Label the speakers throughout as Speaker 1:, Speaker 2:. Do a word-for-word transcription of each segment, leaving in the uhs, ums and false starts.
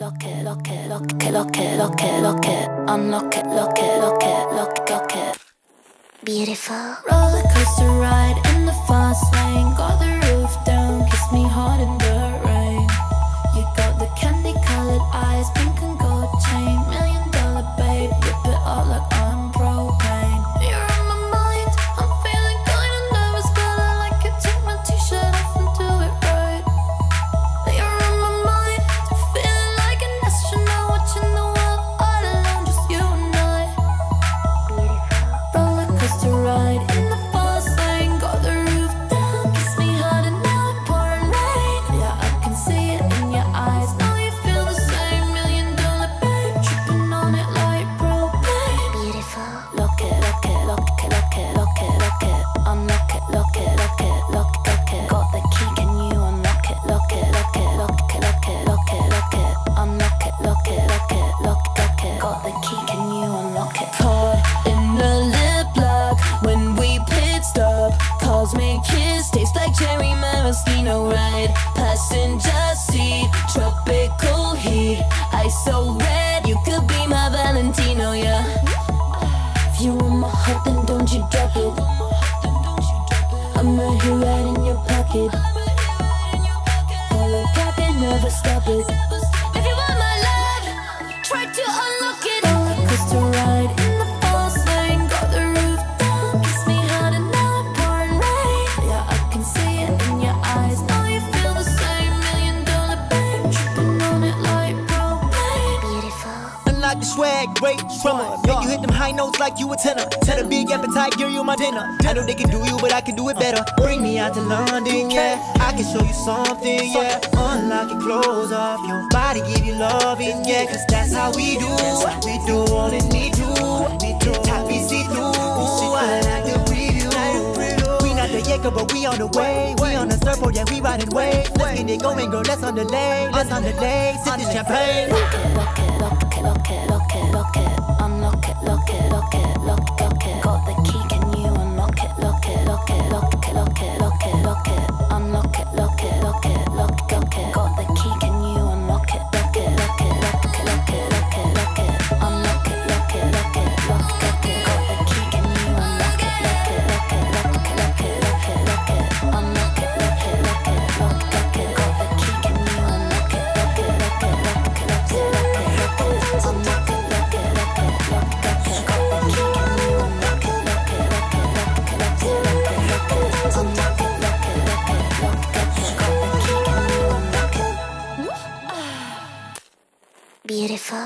Speaker 1: Lock it, lock it, lock it, lock it, lock it, lock it. Unlock it, lock it, lock it, lock it, lock it. Beautiful. Roller coaster ride in the fast lane. Got the roof down, kiss me hard in the rain. You got the candy colored eyes, pink and gold chain. Million dollar babe, rip it up like I'm propane. You're in my mind, I'm feeling kinda nervous, but I like it. Take my t-shirt off and do it right. You're in my mind, feeling like an astronaut, watching the world all alone, just you and I. Roller coaster ride in the fast lane. Got the roof down, kiss me hard and now it's pouring rain. Yeah, I can see it in your eyes, know you feel the same. Million dollar babe, tripping on it like propane. Beautiful. Lock it, lock it, lock it, lock it, lock it, lock it. Unlock it, lock it, lock it, lock it, lock it. Got the key, can you unlock it? Lock it, lock it, lock it, lock it, lock it, lock it. Unlock it, lock it, lock it, lock it, lock it. Got the key, can you unlock it? Caught in the lip lock when we pit stop. Cosmic kiss, tastes like cherry maraschino ride. Passenger seat, tropical heat. Ice so red, you could be my Valentino, yeah. If you want my heart, then don't you drop it. I'm right here, right in your pocket. Pull it back and never stop it. If you want my love, try to unlock it. Roller coaster ride in the fast lane. Got the roof down, kiss me hard and now it's pouring rain. Yeah, I can see it in your eyes, know you feel the same. Million dollar babe, tripping on it like propane. Beautiful.
Speaker 2: Unlock the swag, great drummer. Make you hit them high notes like you a tenor. Tell a big appetite, girl, you my dinner. I know they can do you, but I can do it better. Bring me out to London, yeah. I can show you something, yeah. Unlock your clothes off, your body give you loving, yeah. Cause that's how we do. We do all in me do. We do top we see through. I like the preview. We not the Jaeger, but we on the way. We on the surfboard, yeah, we riding waves. Let's get it going, girl, let's on the lane. Let's on the lane, sip this champagne.
Speaker 1: Lock it, lock it, lock it, lock it, lock it, lock it. Unlock it, lock it, lock it, lock it, lock it. Got the key, can you unlock it? Lock it, lock it, lock it, lock it, lock it, lock it. Unlock it, lock it, lock it, lock it, lock it. Got the key, can you unlock it? Lock it, lock it, lock it, lock it, lock it, lock it. Unlock it, lock it, lock it, lock it, lock it. Got the key, can you unlock it? Lock it, lock it, lock it, lock it, lock it, lock it. Unlock it, lock it, lock it, lock it, lock it. Got the key, can you unlock it? Lock it, lock it, lock it, lock it, lock it, lock it. Unlock it, lock it, lock it, lock it, lock it. Got the key, can you unlock it? Lock it, lock it, lock it, lock it, lock it, lock it. Unlock it, lock it, lock it, lock it, lock it. Got the key, can you unlock it? Beautiful.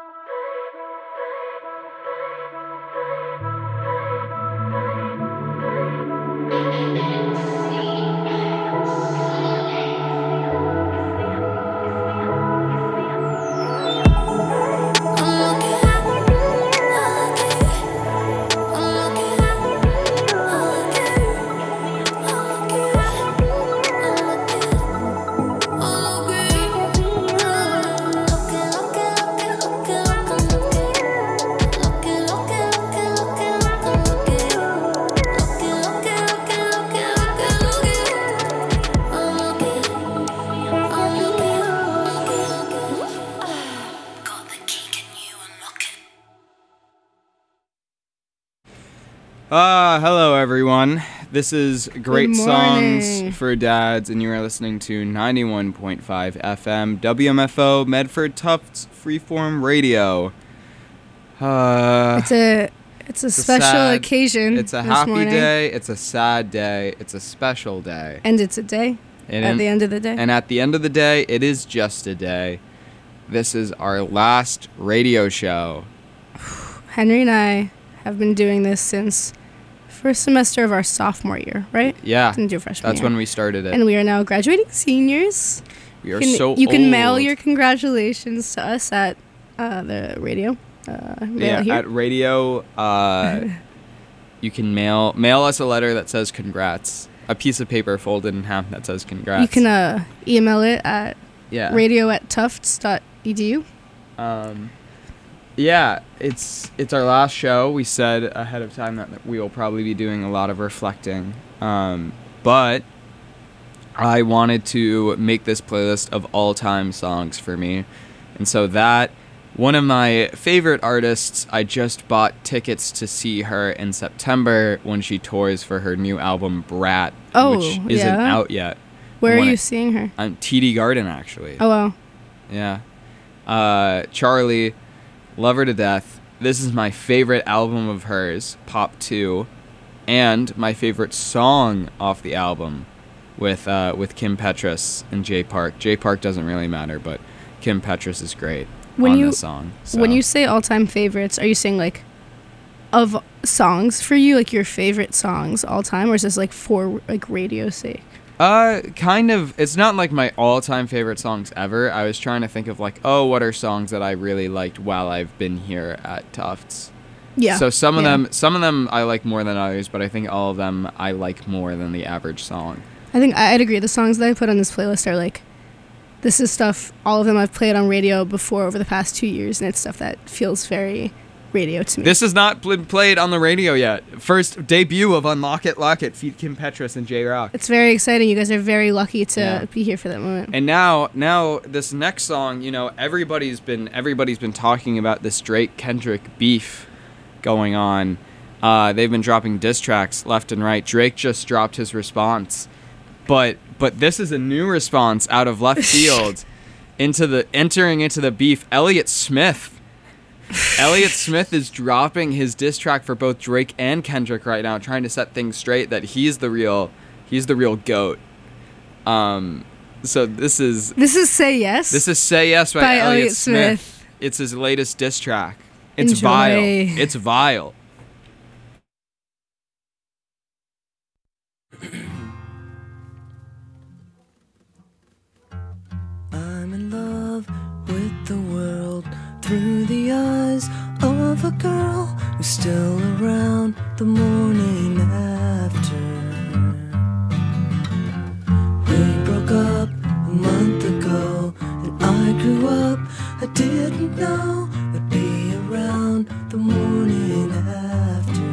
Speaker 3: Ah, uh, hello everyone. This is Great
Speaker 4: Good
Speaker 3: Songs
Speaker 4: morning.
Speaker 3: for Dads, and you are listening to ninety-one point five F M W M F O Medford Tufts Freeform Radio. Uh,
Speaker 4: It's a it's a
Speaker 3: it's a
Speaker 4: special
Speaker 3: sad-
Speaker 4: occasion.
Speaker 3: It's a
Speaker 4: this
Speaker 3: happy
Speaker 4: morning.
Speaker 3: day. It's a sad day. It's a special day.
Speaker 4: and it's a day.
Speaker 3: And
Speaker 4: at
Speaker 3: in-
Speaker 4: the end of the day,
Speaker 3: And at the end of the day, it is just a day. This is our last radio show.
Speaker 4: Henry and I have been doing this since first semester of our sophomore year, right?
Speaker 3: Yeah,
Speaker 4: Didn't do freshman
Speaker 3: that's
Speaker 4: year.
Speaker 3: when we started it.
Speaker 4: And we are now graduating seniors.
Speaker 3: we are
Speaker 4: You can,
Speaker 3: so
Speaker 4: you can mail
Speaker 3: old.
Speaker 4: your congratulations to us at uh, the radio. Uh, mail
Speaker 3: Yeah,
Speaker 4: it here.
Speaker 3: at radio, uh, you can mail mail us a letter that says congrats. A piece of paper folded in half that says congrats.
Speaker 4: You can uh, email it at
Speaker 3: yeah.
Speaker 4: radio at tufts dot e d u.
Speaker 3: Um, yeah, it's it's our last show. We said ahead of time that, that we will probably be doing a lot of reflecting. Um, but I wanted to make this playlist of all-time songs for me. And so that, one of my favorite artists, I just bought tickets to see her in September when she tours for her new album, Brat,
Speaker 4: Oh,
Speaker 3: which isn't
Speaker 4: yeah?
Speaker 3: out yet.
Speaker 4: Where are
Speaker 3: When
Speaker 4: you
Speaker 3: I-
Speaker 4: seeing her?
Speaker 3: I'm T D Garden, actually.
Speaker 4: Oh, wow.
Speaker 3: Yeah. Uh, Charlie, love her to death. This is my favorite album of hers, Pop two, and my favorite song off the album with uh, with Kim Petras and Jay Park. Jay Park doesn't really matter, but Kim Petras is great
Speaker 4: When
Speaker 3: on
Speaker 4: you-
Speaker 3: this song. So.
Speaker 4: When you say all-time favorites, are you saying, like, of songs for you, like your favorite songs all time, or is this, like, for, like, radio's sake?
Speaker 3: Uh, kind of. It's not like my all-time favorite songs ever. I was trying to think of like, oh, what are songs that I really liked while I've been here at Tufts.
Speaker 4: Yeah.
Speaker 3: So some of
Speaker 4: yeah.
Speaker 3: them, some of them I like more than others, but I think all of them I like more than the average song.
Speaker 4: I think I- I'd agree. The songs that I put on this playlist are, like, this is stuff, all of them I've played on radio before over the past two years, and it's stuff that feels very radio to me.
Speaker 3: This has not been played on the radio yet. First debut of Unlock It, Lock It, feat Kim Petras and J Rock.
Speaker 4: It's very exciting. You guys are very lucky to
Speaker 3: Yeah.
Speaker 4: be here for that moment.
Speaker 3: And now, now this next song, you know, everybody's been everybody's been talking about this Drake Kendrick beef going on. Uh, they've been dropping diss tracks left and right. Drake just dropped his response, but but this is a new response out of left field into the entering into the beef. Elliott Smith. Elliott Smith is dropping his diss track for both Drake and Kendrick right now, trying to set things straight that he's the real, he's the real GOAT. Um, so this is
Speaker 4: This is Say Yes.
Speaker 3: this is Say Yes by,
Speaker 4: By
Speaker 3: Elliott
Speaker 4: Elliott
Speaker 3: Smith.
Speaker 4: Smith.
Speaker 3: It's his latest diss track. It's
Speaker 4: Enjoy.
Speaker 3: vile. It's vile.
Speaker 2: I'm in love with the world through the eyes of a girl who's still around the morning after. We broke up a month ago and I grew up. I didn't know I'd be around the morning after.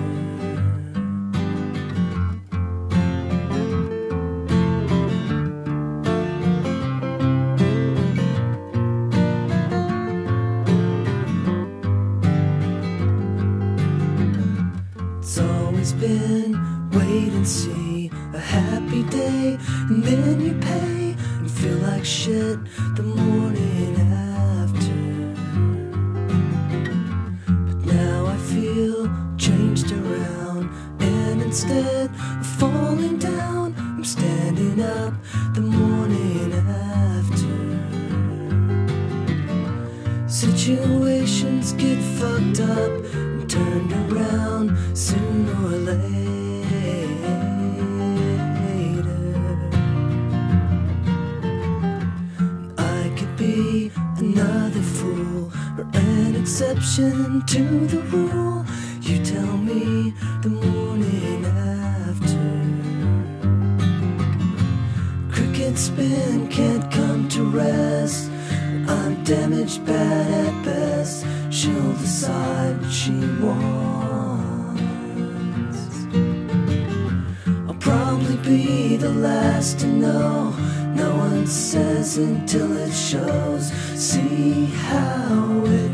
Speaker 2: It's always been wait and see, a happy day, and then you pay and feel like shit the morning after. But now I feel changed around, and instead of falling down, I'm standing up the morning after. Situations get fucked up and turned around sooner or later. I could be another fool or an exception to the rule. You tell me the morning after. Cricket spin can't come to rest. I'm damaged, bad at best. She'll decide what she wants. I'll probably be the last to know. No one says until it shows. See how it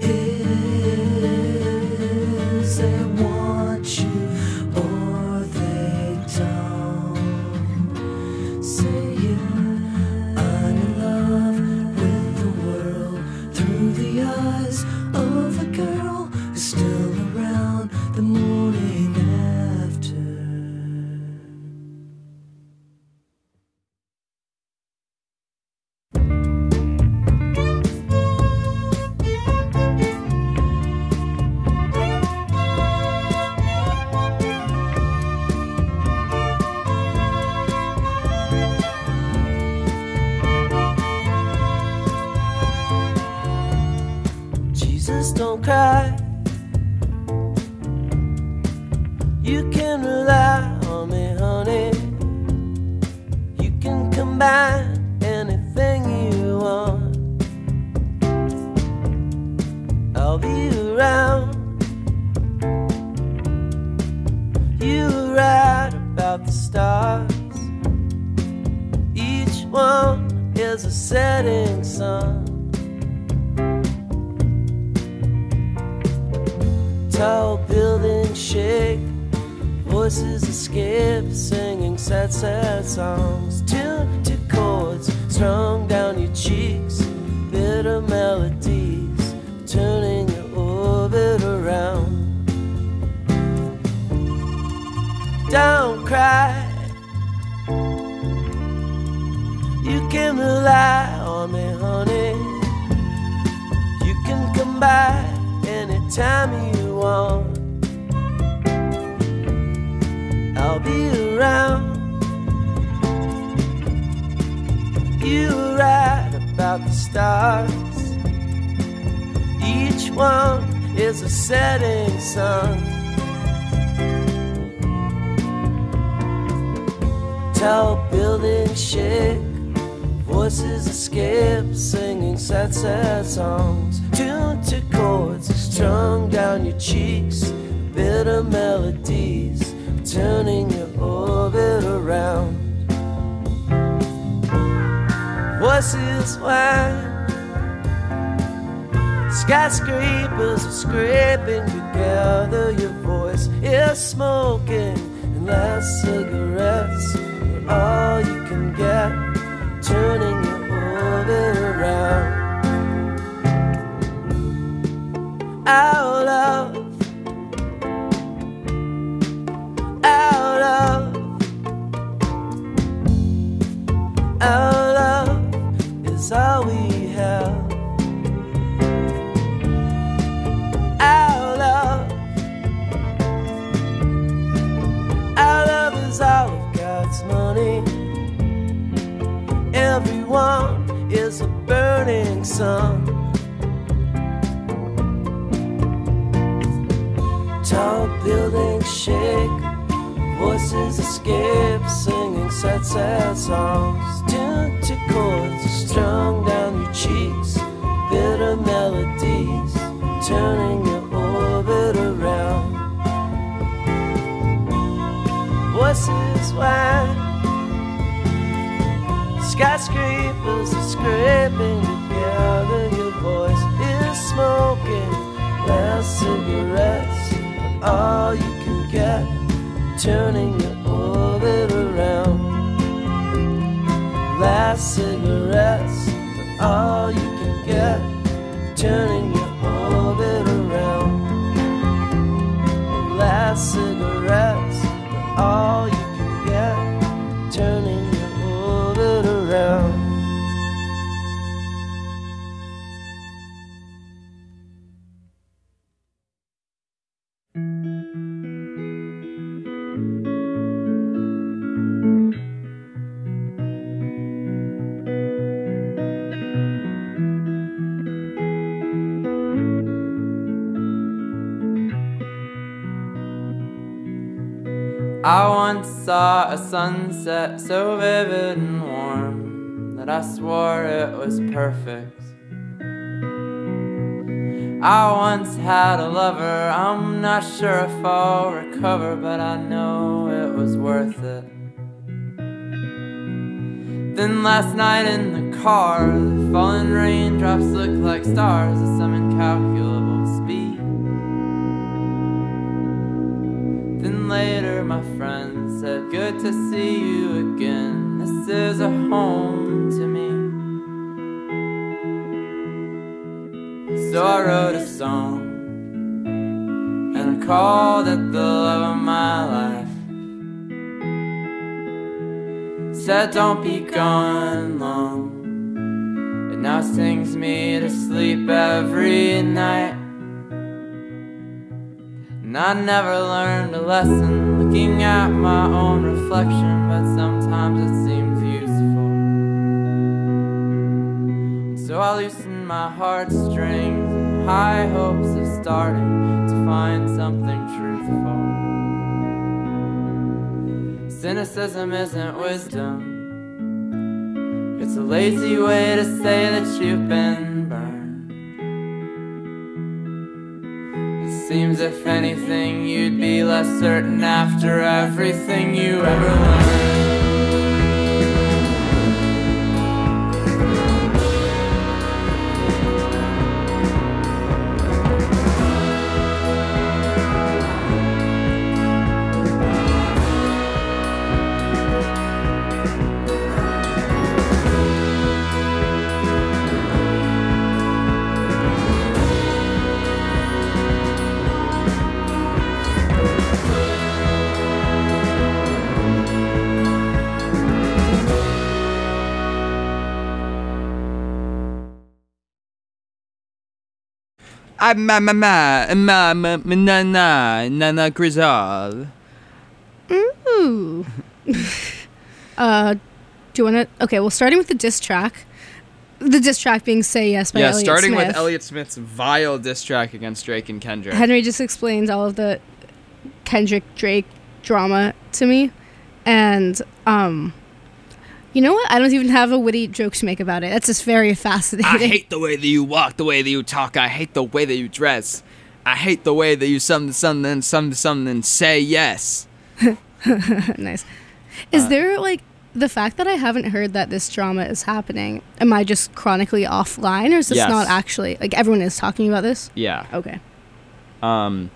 Speaker 2: is. They want you or they don't. Say yeah. I'm in love with the world through the eyes of a girl who's still around the morning after. Jesus, don't cry. You can rely on me, honey. You can combine anything you want. I'll be around. You were right about the stars. Each one is a setting sun.
Speaker 5: Tall buildings shake, voices escape, singing sad, sad songs, tuned to chords strung down your cheeks, bitter melodies turning your orbit around. Don't cry, you can rely on me, honey. You can come by anytime you want. I'll be around. You were right about the stars. Each one is a setting sun. Tall buildings shake, voices escape, singing sad, sad songs, tuned to chords strung down your cheeks, bitter melodies turning your orbit around. Voices whine, skyscrapers are scraping together. Your voice is smoking, and last cigarettes are all you can get, turning your orbit around. Our love, our love, our love is all we have. Our love, our love is all of God's money. Everyone is a burning sun. Tall buildings shake, voices escape, singing sad, sad songs, tuned to chords strung down your cheeks, bitter melodies turning your orbit around. Voices whine, skyscrapers are scraping together. Your voice is smoking, last cigarettes are all you can get, turning your orbit around. Last cigarettes are all you can get, turning your orbit around. Last cigarettes are all you can get, turning your orbit around.
Speaker 6: I once saw a sunset so vivid and warm that I swore it was perfect. I once had a lover, I'm not sure if I'll recover, but I know it was worth it. Then last night in the car, the falling raindrops looked like stars at some incalculable speed. Then later my friend said, good to see you again, this is a home to me. So I wrote a song, and I called it the love of my life. Said don't be gone long, it now sings me to sleep every night. And I never learned a lesson looking at my own reflection, but sometimes it seems useful. So I loosen my heartstrings in high hopes of starting to find something truthful. Cynicism isn't wisdom, it's a lazy way to say that you've been burned. Seems if anything you'd be less certain after everything you ever learned.
Speaker 3: I ma ma ma ma ma ma na na na na Grizzle.
Speaker 4: Ooh. uh, do you want to? Okay, well, starting with the diss track. The diss track being "Say Yes" by
Speaker 3: Yeah,
Speaker 4: Elliott
Speaker 3: starting
Speaker 4: Smith.
Speaker 3: with Elliott Smith's vile diss track against Drake and Kendrick.
Speaker 4: Henry just explained all of the Kendrick Drake drama to me, and um, you know what? I don't even have a witty joke to make about it. That's just very fascinating.
Speaker 3: I hate the way that you walk, the way that you talk. I hate the way that you dress. I hate the way that you something something something something say yes.
Speaker 4: Nice. Is
Speaker 3: Uh,
Speaker 4: there like the fact that I haven't heard that this drama is happening? Am I just chronically offline, or is this
Speaker 3: Yes.
Speaker 4: not actually like everyone is talking about this?
Speaker 3: Yeah.
Speaker 4: Okay.
Speaker 3: Um,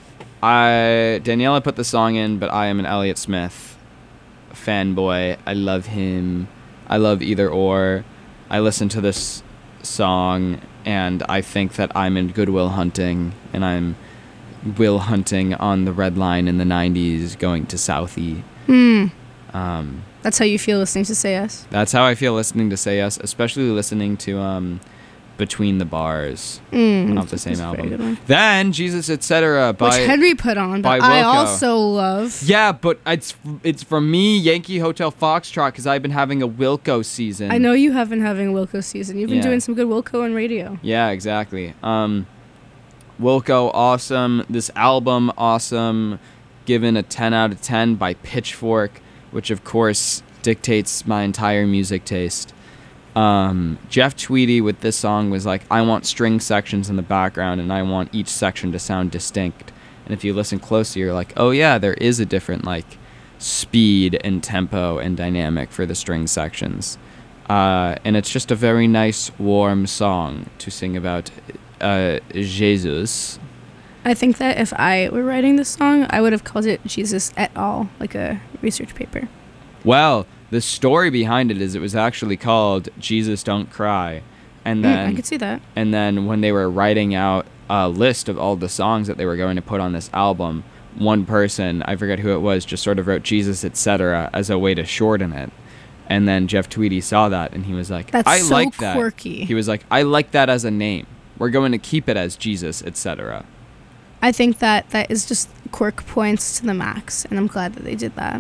Speaker 3: I Daniela put the song in, but I am an Elliott Smith fanboy. I love him. I love Either Or. I listen to this song, and I think that I'm in Goodwill Hunting, and I'm will hunting on the red line in the nineties, going to Southie.
Speaker 4: Hmm.
Speaker 3: Um,
Speaker 4: That's how you feel listening to Say Yes.
Speaker 3: that's how I feel listening to Say Yes, especially listening to um, Between the Bars,
Speaker 4: Mm,
Speaker 3: off the same
Speaker 4: that's a very good
Speaker 3: album.
Speaker 4: one.
Speaker 3: Then Jesus, et cetera by
Speaker 4: Which Henry put on,
Speaker 3: by
Speaker 4: but I
Speaker 3: Wilco.
Speaker 4: also love.
Speaker 3: Yeah, but it's it's from me, Yankee Hotel Foxtrot, because I've been having a Wilco season.
Speaker 4: I know you have been having a Wilco season. You've been
Speaker 3: Yeah.
Speaker 4: doing some good Wilco on radio.
Speaker 3: Yeah, exactly. Um, Wilco, awesome. This album, awesome. Given a ten out of ten by Pitchfork, which of course dictates my entire music taste. Um, Jeff Tweedy with this song was like, I want string sections in the background, and I want each section to sound distinct. And if you listen closely, you're like, oh yeah, there is a different like speed and tempo and dynamic for the string sections. Uh, and it's just a very nice, warm song to sing about uh, Jesus.
Speaker 4: I think that if I were writing this song, I would have called it Jesus et al., like a research paper.
Speaker 3: Well, the story behind it is it was actually called Jesus Don't Cry. And
Speaker 4: Mm,
Speaker 3: then
Speaker 4: I could see that.
Speaker 3: and then when they were writing out a list of all the songs that they were going to put on this album, one person, I forget who it was, just sort of wrote Jesus, et cetera as a way to shorten it. And then Jeff Tweedy saw that and he was like,
Speaker 4: That's
Speaker 3: I
Speaker 4: so
Speaker 3: like that.
Speaker 4: quirky.
Speaker 3: He was like, I like that as a name. We're going to keep it as Jesus, et cetera.
Speaker 4: I think that that is just quirk points to the max, and I'm glad that they did that.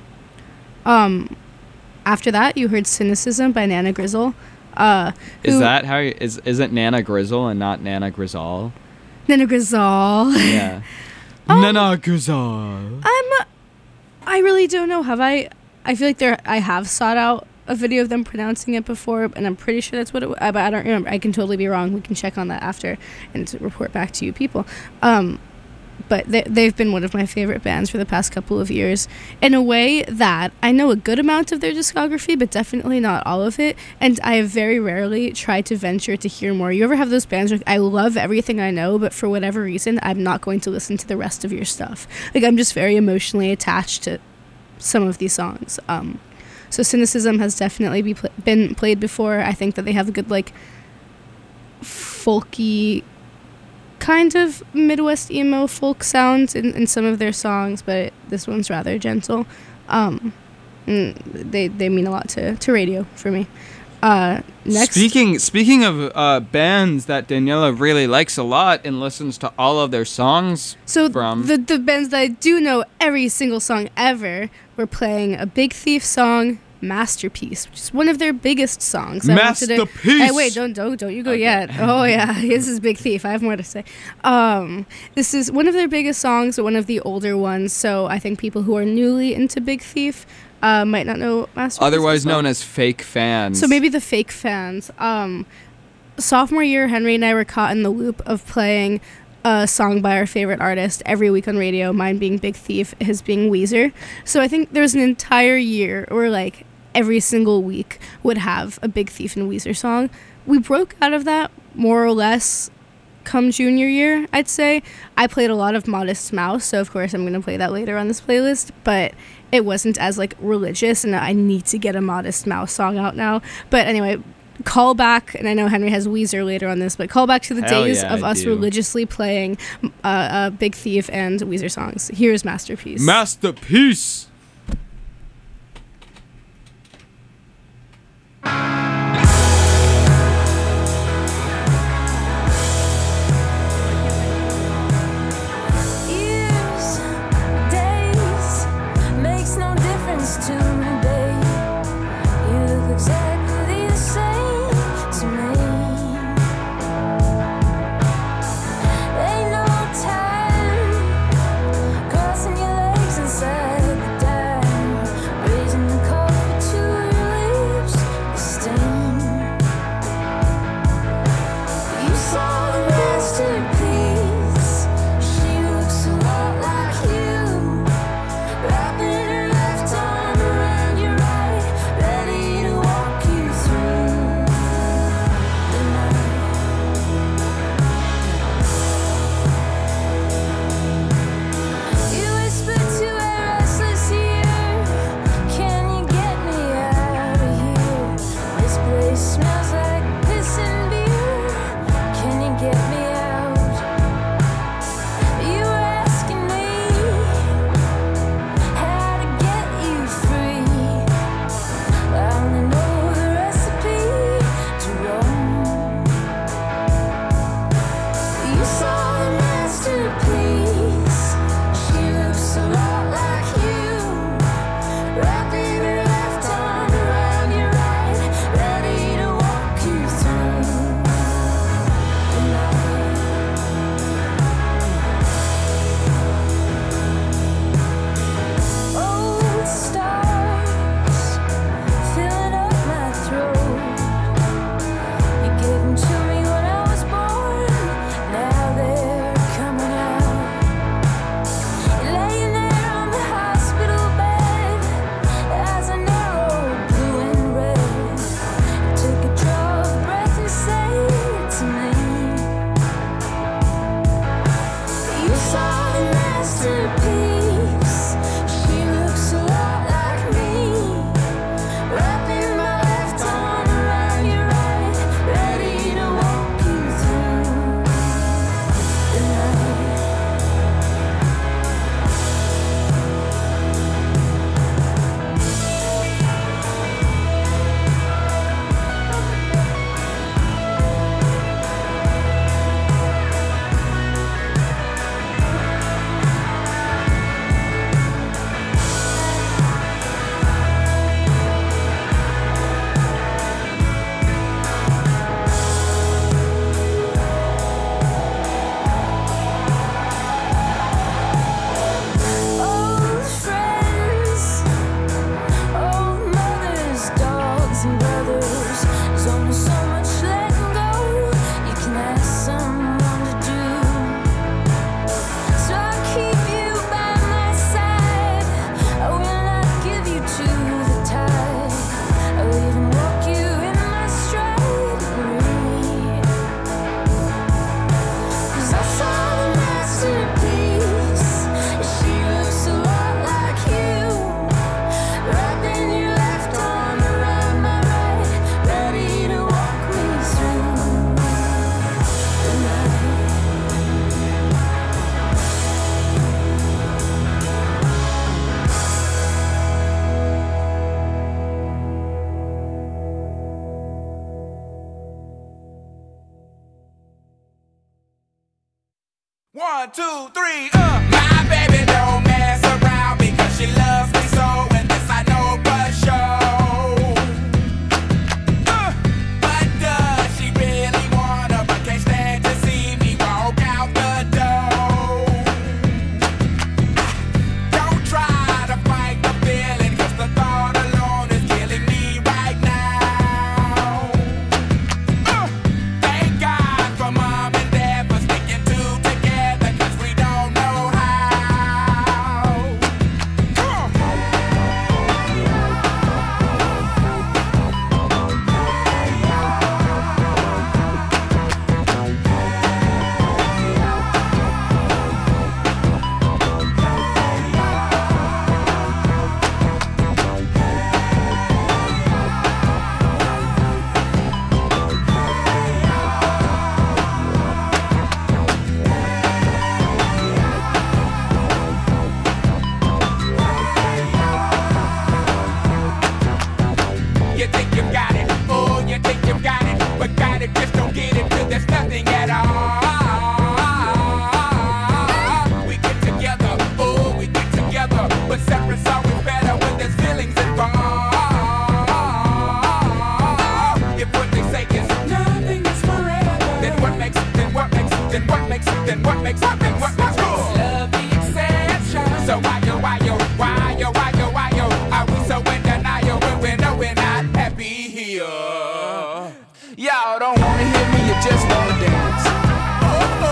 Speaker 4: Um, after that, you heard "Cynicism" by Nana Grizzle. Uh,
Speaker 3: Is
Speaker 4: who-
Speaker 3: that how you, is isn't Nana Grizzle and not Nana Grizzle?
Speaker 4: Nana Grizzle?
Speaker 3: Yeah.
Speaker 4: Um,
Speaker 3: Nana Grizzle.
Speaker 4: I'm. I really don't know. Have I? I feel like there. I have sought out a video of them pronouncing it before, and I'm pretty sure that's what it was. But I don't remember. I can totally be wrong. We can check on that after and to report back to you people. Um, but they, they've been one of my favorite bands for the past couple of years in a way that I know a good amount of their discography, but definitely not all of it. And I have very rarely tried to venture to hear more. You ever have those bands where I love everything I know, but for whatever reason, I'm not going to listen to the rest of your stuff. Like, I'm just very emotionally attached to some of these songs. Um, so Cynicism has definitely be pl- been played before. I think that they have a good, like, folky kind of Midwest emo folk sound in, in some of their songs, but this one's rather gentle. Um, mm, they they mean a lot to, to radio for me. Uh, next,
Speaker 3: Speaking speaking of uh, bands that Daniela really likes a lot and listens to all of their songs
Speaker 4: so
Speaker 3: from.
Speaker 4: the the bands that I do know every single song ever, we're playing a Big Thief song, Masterpiece, which is one of their biggest songs. I wanted to-
Speaker 3: Masterpiece!
Speaker 4: Hey, wait, don't don't don't you go yet. Oh yeah, this is Big Thief. I have more to say. Um, this is one of their biggest songs, but one of the older ones. So I think people who are newly into Big Thief uh, might not know Masterpiece.
Speaker 3: Otherwise
Speaker 4: as well.
Speaker 3: known as fake fans.
Speaker 4: So maybe the fake fans. Um, sophomore year, Henry and I were caught in the loop of playing a song by our favorite artist every week on radio, mine being Big Thief, his being Weezer. So I think there was an entire year where, like, every single week would have a Big Thief and Weezer song. We broke out of that more or less come junior year, I'd say. I played a lot of Modest Mouse, so of course I'm going to play that later on this playlist, but it wasn't as, like, religious, and I need to get a Modest Mouse song out now. But anyway, call back, and I know Henry has Weezer later on this, but call back to the
Speaker 3: Hell
Speaker 4: days
Speaker 3: yeah,
Speaker 4: of
Speaker 3: I
Speaker 4: us
Speaker 3: do.
Speaker 4: religiously playing uh, uh, Big Thief and Weezer songs. Here's Masterpiece.
Speaker 3: Masterpiece.
Speaker 7: two, three, uh. My baby don't mess around because she loves me so, and this I know for sure. Uh, but does she really wanna? But can't stand to see me walk out the door. Don't try to fight the feeling, 'cause the thought alone is killing me right now. Uh, thank God for mom and dad for sticking two together, 'cause we don't know how. Come on. You think you've got it, oh, you think you've got it, but got it, just don't get it till there's nothing at all. We get together, oh, we get together, but separate's always better when there's feelings involved. If what they say is nothing is forever, then what makes, then what makes, then what makes, then what makes, what makes, what makes love the exception? So why yo, why yo, why yo, why yo, why yo, are we so in denial when we know we're not happy here? Y'all don't wanna hear me, you just wanna dance. Oh, oh.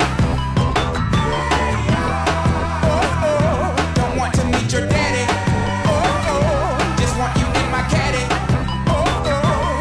Speaker 7: Oh, oh. Don't want to meet your daddy. Oh, oh. Just want you in my caddy. Oh, oh.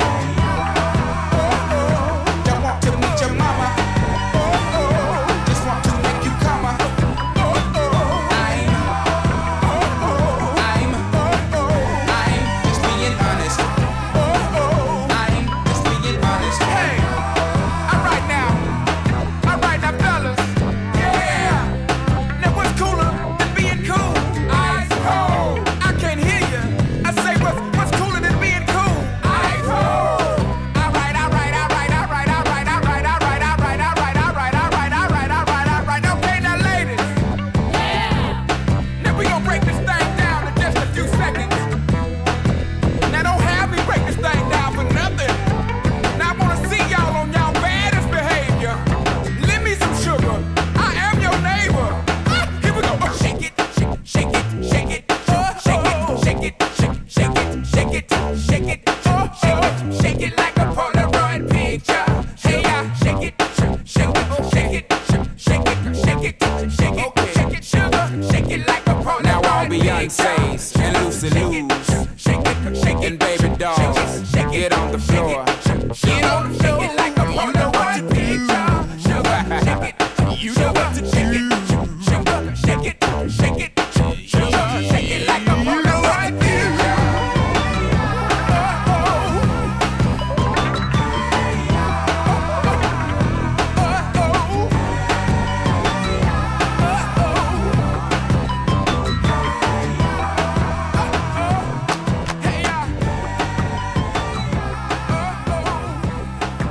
Speaker 7: Oh, oh. Don't want to meet your mama. Oh, oh. Just want to make you come. Oh, oh. I'm, oh, oh. I'm, oh, oh. I'm just being honest. Oh, oh. I'm just being honest. Hey, all right now, all right now, fellas. Yeah. Now what's cooler than being cool? Ice cold. I can't hear you. I say what's what's cooler than being cool? Ice cold. All right, all right, all right, all right, all right, all right, all right, all right, all right, all right, all right, all right, all right, all right. Okay, now ladies. Yeah. Now we gonna break this thing down in just a few seconds. Now don't have me break this thing down for nothing. Now I wanna see y'all on y'all baddest behavior. Lend me some sugar. I am your neighbor. Ah, here we go. Oh, shake it, shake, shake it, shake it, oh, shake it, shake it, shake, shake it, shake it, shake it, oh, shake it, shake it like a Polaroid picture. Hey, yeah, shake it, shake, shake it, shake it, shake it, shake it, shake it, shake it, sugar, shake it like a Polaroid picture. Now all Beyonce's and Lucy Lou's and baby dolls, get on the floor. Get on the floor like a Polaroid picture. Sugar, shake it, you know what to shake it. Sugar, shake it, shake it, sugar, shake it like a Polaroid picture. Oh, oh. Oh, oh. Hey, yeah. Oh, oh.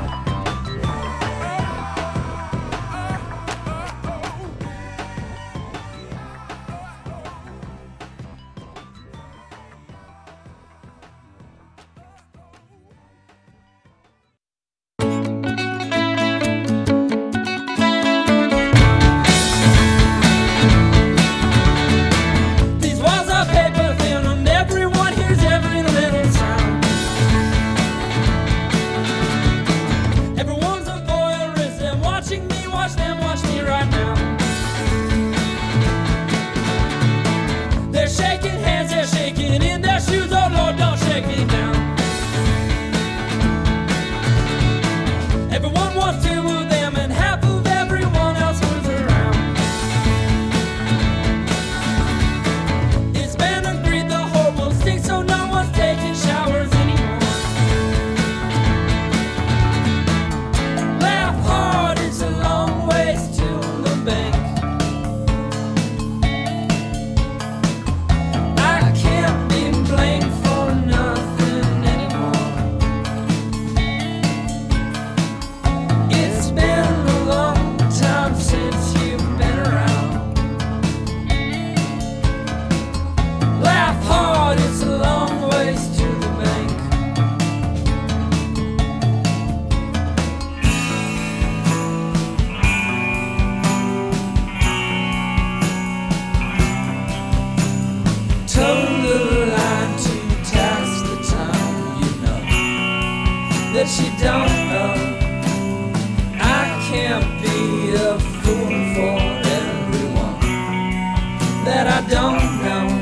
Speaker 5: the line to tax the time, you know that you don't know. I can't be a fool for everyone that I don't know.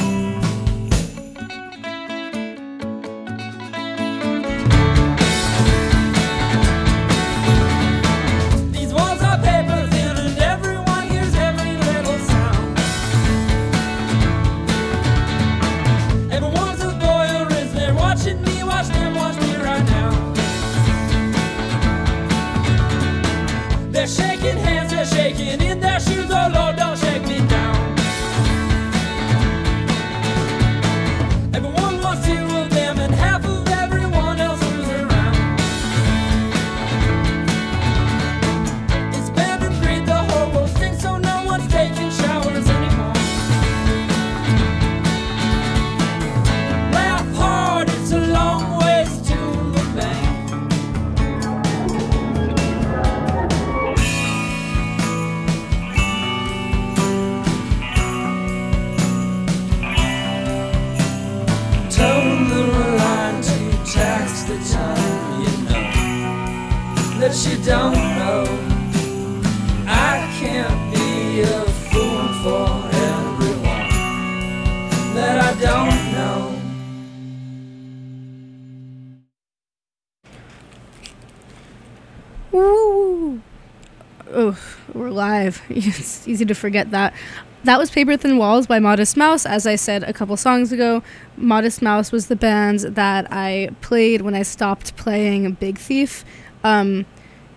Speaker 5: They're shaking hands, they're shaking in their shoes. Oh Lord, don't shake me down. Everyone wants two of them and half of everyone else who's around. It's bad and greed, the whole world stinks, so no one's taking showers anymore. Laugh hard, it's a long ways to the bank. Tax the time, you know that you don't know. I can't be a fool for everyone that I don't know.
Speaker 4: Woo! Oh, we're live. It's easy to forget that. That was Paper Thin Walls by Modest Mouse. As I said a couple songs ago, Modest Mouse was the band that I played when I stopped playing Big Thief. Um,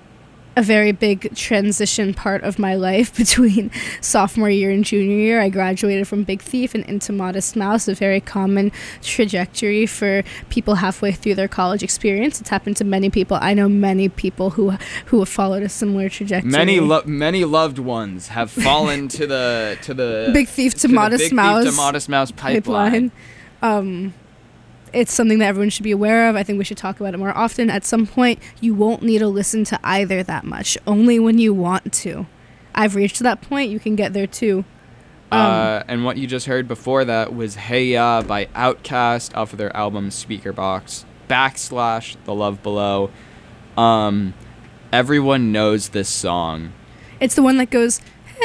Speaker 4: a very big transition part of my life between sophomore year and junior year. I graduated from Big Thief and into Modest Mouse, a very common trajectory for people halfway through their college experience. It's happened to many people. I know many people who who have followed a similar trajectory.
Speaker 3: Many lo- many loved ones have fallen to the to the
Speaker 4: Big Thief to,
Speaker 3: to the
Speaker 4: Modest
Speaker 3: Big
Speaker 4: Mouse
Speaker 3: Thief to Modest Mouse pipeline.
Speaker 4: pipeline. Um, it's something that everyone should be aware of. I think we should talk about it more often. At some point, you won't need to listen to either that much, only when you want to. I've reached that point. You can get there too. Um,
Speaker 3: Uh, and what you just heard before that was Hey Ya by Outkast off of their album Speaker Box backslash The Love Below. Um, everyone knows this song.
Speaker 4: it's the one that goes,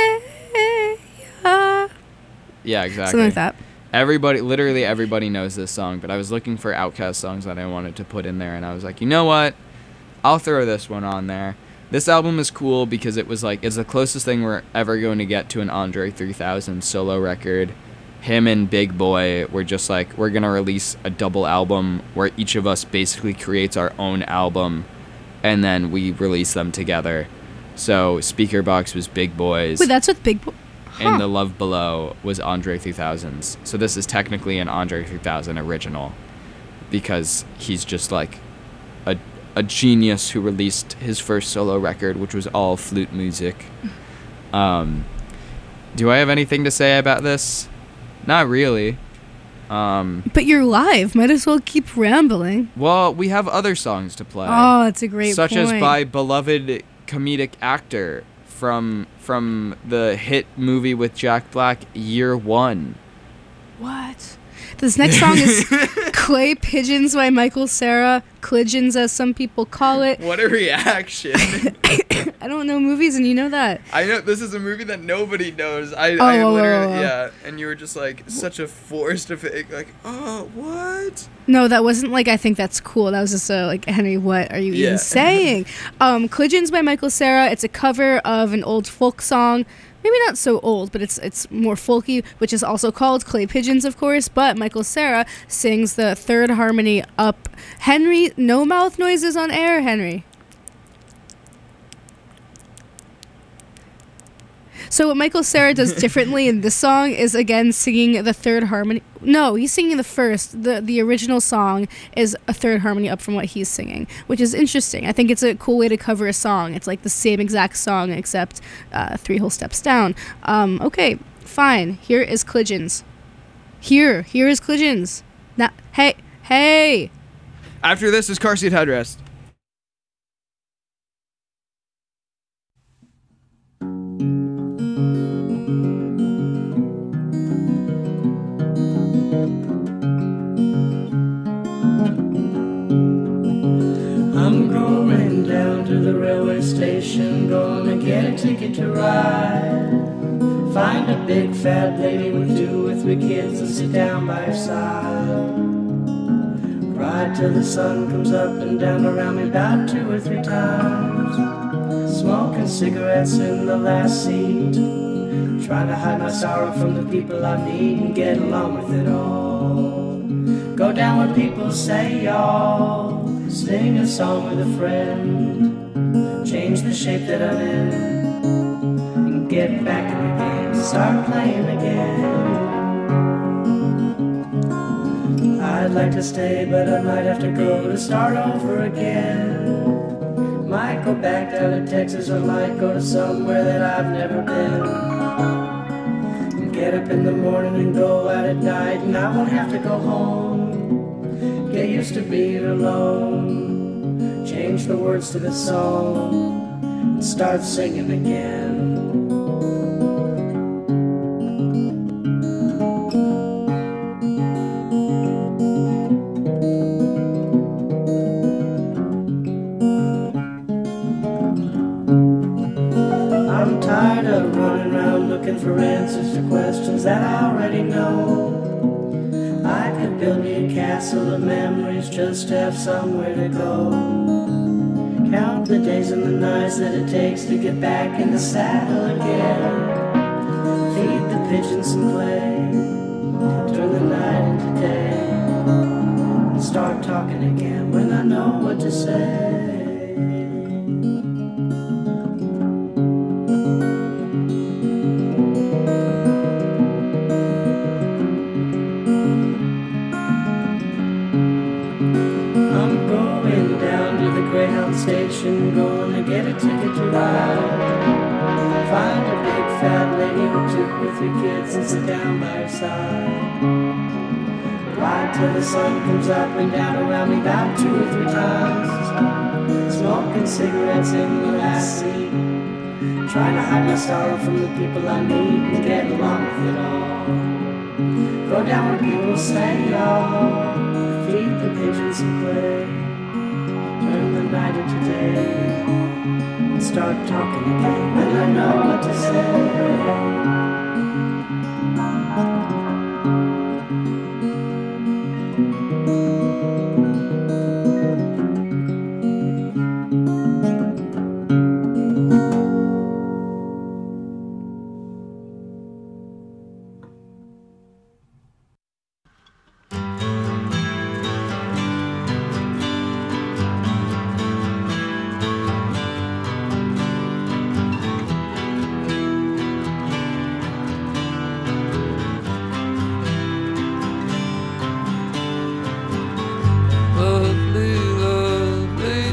Speaker 4: hey, yeah.
Speaker 3: Yeah, exactly.
Speaker 4: Something like that.
Speaker 3: Everybody, literally everybody knows this song, but I was looking for Outkast songs that I wanted to put in there, and I was like, you know what? I'll throw this one on there. This album is cool because it was like, it's the closest thing we're ever going to get to an Andre three thousand solo record. Him and Big Boy were just like, we're going to release a double album where each of us basically creates our own album, and then we release them together. So Speaker Box was Big Boy's.
Speaker 4: Wait, that's with Big Boy. Huh.
Speaker 3: And The Love Below was Andre three thousand's. So this is technically an Andre three thousand original because he's just like a a genius who released his first solo record, which was all flute music. Um, do I have anything to say about this? Not really. Um,
Speaker 4: But you're live. Might as well keep rambling.
Speaker 3: well, we have other songs to play.
Speaker 4: Oh, that's a great
Speaker 3: such
Speaker 4: point.
Speaker 3: as by beloved comedic actor from from the hit movie with Jack Black, Year One.
Speaker 4: What? This next song is Clay Pigeons by Michael Cera. Cligins, as some people call it.
Speaker 3: What a reaction.
Speaker 4: I don't know movies, and you know that.
Speaker 3: I know this is a movie that nobody knows. I,
Speaker 4: Oh,
Speaker 3: I
Speaker 4: whoa, whoa,
Speaker 3: literally,
Speaker 4: whoa, whoa.
Speaker 3: yeah. And you were just like, such a forced effect, like, oh, what?
Speaker 4: No, that wasn't like, I think that's cool. That was just a, like, Henry, what are you
Speaker 3: Yeah.
Speaker 4: even saying? um, Cligins by Michael Cera. It's a cover of an old folk song. Maybe not so old, but it's it's more folky, which is also called Clay Pigeons, of course. But Michael Cera sings the third harmony up. Henry, no mouth noises on air, Henry. So what Michael Cera does differently in this song is, again, singing the third harmony. No, he's singing the first. The the original song is a third harmony up from what he's singing, which is interesting. I think it's a cool way to cover a song. It's like the same exact song, except uh, three whole steps down. Um, okay, fine. Here is Cligins. Here, here is Cligins. Now, hey, hey.
Speaker 3: After this is car seat headrest.
Speaker 5: Thank you. station, gonna get a ticket to ride. Find a big fat lady with two or three kids and sit down by her side. Ride till the sun comes up and down around me about two or three times. Smoking cigarettes in the last seat, trying to hide my sorrow from the people I meet and get along with it all. Go down where people say y'all, sing a song with a friend, change the shape that I'm in, and get back in the game, start playing again. I'd like to stay, but I might have to go to start over again. Might go back down to Texas, or might go to somewhere that I've never been. And get up in the morning and go out at night, and I won't have to go home. Get used to being alone, change the words to the song, and start singing again. I'm tired of running around looking for answers to questions that I already know. I could build me a castle of memories just to have somewhere to go. Count the days and the nights that it takes to get back in the saddle again. Feed the pigeons some clay, turn the night into day, and start talking again when I know what to say. Greyhound station, gonna get a ticket to ride. Find a big fat lady with two or three kids and sit down by her side. Ride till the sun comes up and down around me about two or three times. Smoking cigarettes in the last seat, trying to hide my sorrow from the people I meet and get along with it all. Go down where people say y'all, feed the pigeons some clay, turn the night into day, and start talking again when I know what to say.
Speaker 8: Lovely, lovely,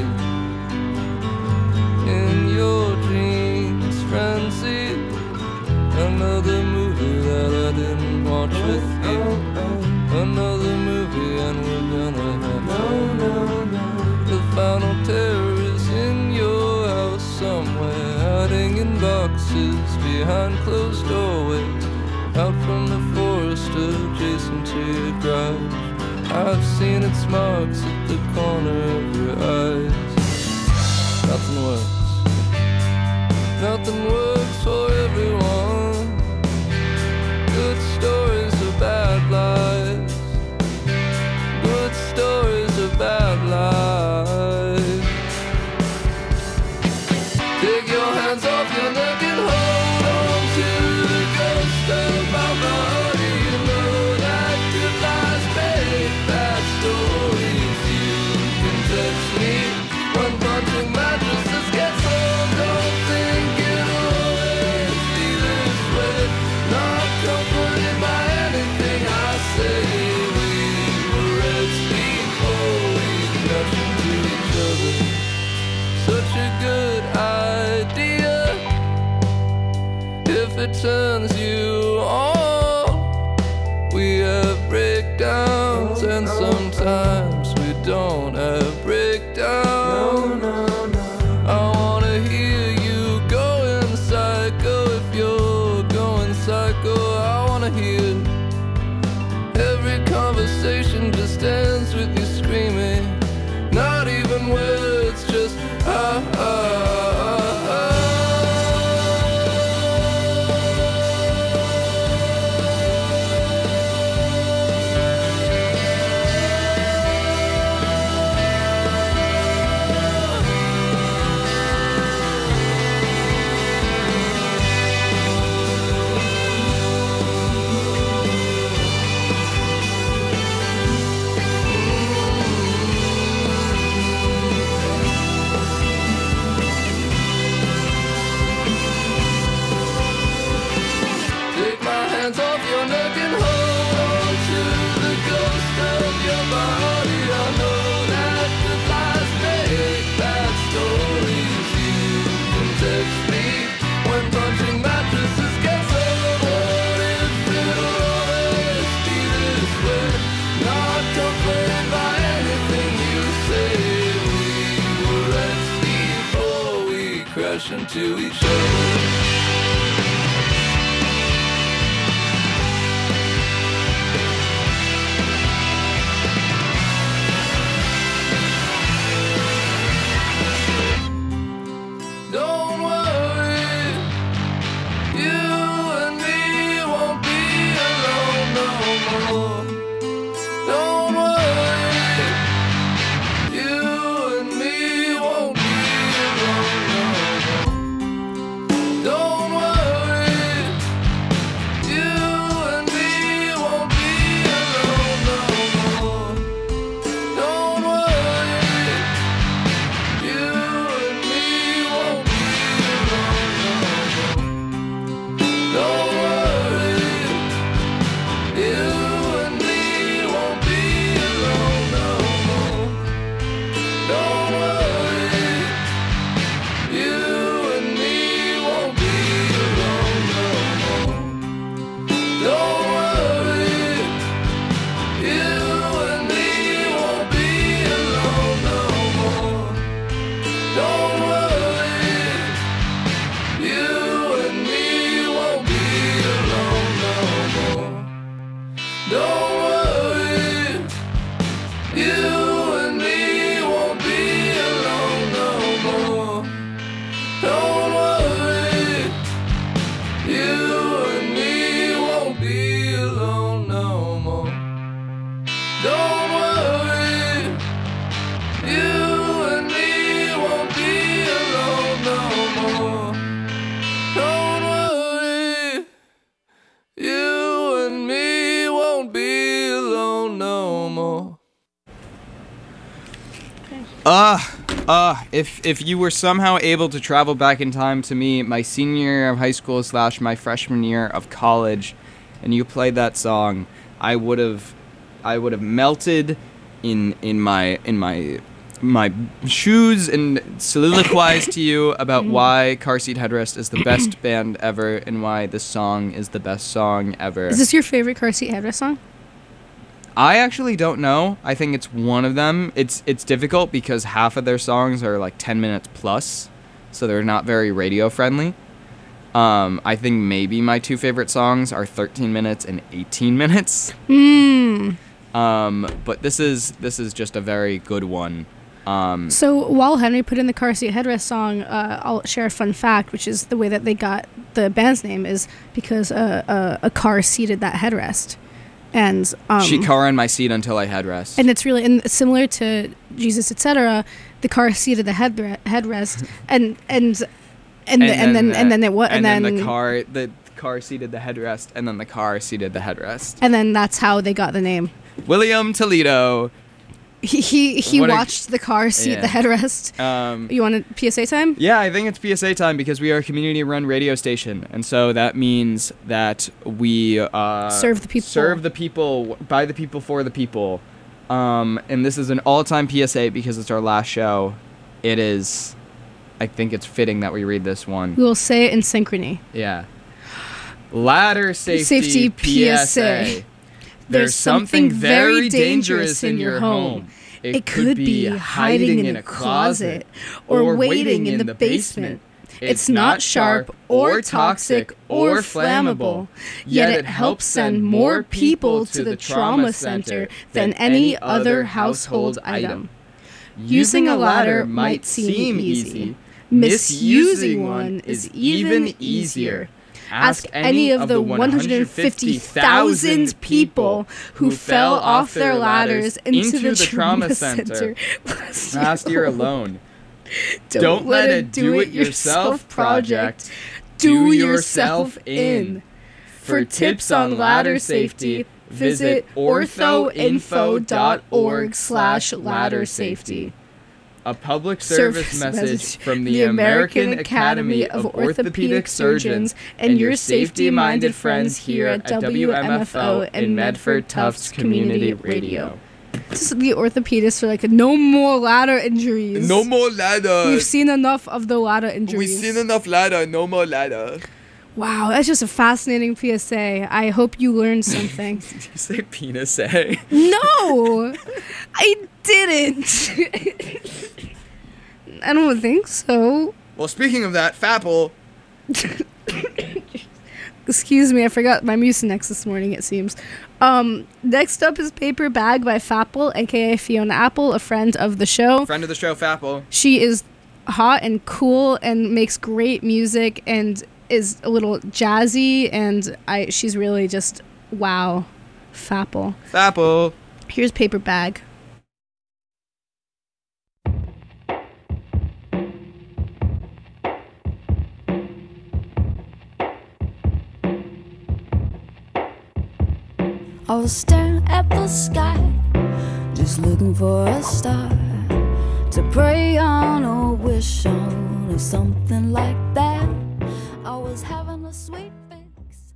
Speaker 8: in your dreams, frenzy. Another movie that I didn't watch with you. Another movie, and we're gonna have fun. The final terror is in your house somewhere, hiding in boxes behind closed doorways, out from the forest adjacent to your garage. I've seen its marks at the corner of your eyes. Nothing works. Nothing works for everyone. Good stories are bad lies. Good stories are bad lies. Take your hands off your neck and hold on to the ghost of my body. You know that good lies make bad stories. You can touch me when punching mattresses get so. Don't think it'll always be this way. Not comforted by anything I say. We were reds before we crashed into each other. Such a good idea if it turns you on. We have breakdowns, and sometimes we don't have breakdowns. I wanna hear you going psycho. If you're going psycho, I wanna hear every conversation just ends with you screaming. Not even words, just ah ah ah ah. to each other. Don't worry, you and me won't be alone no more. Don't worry, you and me won't be alone no more. Don't worry, you and me won't be alone no more. Don't worry, you and me won't be alone no more. Don't worry, you and me won't be alone no more. Don't worry, you and me won't be alone no more. Don't worry, you and me won't be alone no more. Don't worry, you and me won't be alone no more. Don't worry, you and me won't be alone no more. Don't worry, you and me won't be alone no more. Don't worry, you and me won't be alone no more. Don't worry, you and me won't be alone no more.
Speaker 3: Uh, uh, if if you were somehow able to travel back in time to me, my senior year of high school slash my freshman year of college, and you played that song, I would have, I would have melted in in my in my my shoes and soliloquized to you about why Car Seat Headrest is the best band ever and why this song is the best song ever.
Speaker 4: Is this your favorite Car Seat Headrest song?
Speaker 3: I actually don't know. I think it's one of them. It's it's difficult because half of their songs are like ten minutes plus, so they're not very radio friendly. Um, I think maybe my two favorite songs are thirteen minutes and eighteen minutes.
Speaker 4: Mm.
Speaker 3: Um, but this is this is just a very good one. Um,
Speaker 4: So while Henry put in the Car Seat Headrest song, uh, I'll share a fun fact, which is the way that they got the band's name is because uh, uh, a car seated that headrest. And um,
Speaker 3: she car on my seat until I headrest.
Speaker 4: and it's really and similar to Jesus, et cetera. The car seated the headre- headrest, and and and the, and then and then it what
Speaker 3: and,
Speaker 4: and,
Speaker 3: then, the car the car seated the headrest, and then the car seated the headrest.
Speaker 4: and then that's how they got the name.
Speaker 3: William Toledo.
Speaker 4: He he, he
Speaker 3: What a-
Speaker 4: watched the car seat
Speaker 3: Yeah.
Speaker 4: the headrest.
Speaker 3: Um,
Speaker 4: You want a P S A time?
Speaker 3: Yeah, I think it's P S A time because we are a community-run radio station, and so that means that we uh,
Speaker 4: Serve the people.
Speaker 3: serve the people, by the people, for the people. Um, and this is an all-time P S A because it's our last show. It is, I think it's fitting that we read this one.
Speaker 4: We will say it in synchrony.
Speaker 3: Yeah. Ladder safety,
Speaker 4: Safety
Speaker 3: P S A.
Speaker 4: P S A.
Speaker 3: There's something very dangerous in your home.
Speaker 4: It could be hiding in a closet or waiting in the basement. It's not sharp or toxic or flammable, yet it helps send more people to the trauma center than any other household item. Using a ladder might seem easy. Misusing one is even easier. Ask any of the one hundred fifty thousand people who fell off their ladders into the trauma center
Speaker 3: Last year alone. Don't let a do-it-yourself project do yourself in. For tips on ladder safety, visit orthoinfo.org slash ladder safety. A public service,
Speaker 4: Service
Speaker 3: message
Speaker 4: message
Speaker 3: from the American Academy of Orthopedic Surgeons and your safety-minded friends here at W M F O and Medford Tufts Community Radio.
Speaker 4: This is the orthopedists are like, no more ladder injuries.
Speaker 3: No more ladder.
Speaker 4: We've seen enough of the ladder injuries.
Speaker 3: We've seen enough ladder. No more ladder.
Speaker 4: Wow, that's just a fascinating P S A. I hope you learned something.
Speaker 3: Did you say penis A?
Speaker 4: No, I didn't. I don't think so.
Speaker 3: Well, speaking of that, Fapple.
Speaker 4: Excuse me, I forgot my Mucinex this morning, it seems. Um, next up is Paper Bag by Fapple, aka Fiona Apple, a friend of the show.
Speaker 3: Friend of the show, Fapple.
Speaker 4: She is hot and cool and makes great music and is a little jazzy, and I she's really just wow. Fapple.
Speaker 3: Fapple.
Speaker 4: Here's Paper Bag.
Speaker 1: I was staring at the sky, just looking for a star to pray on or wish on or something like that. I was having a sweet fix.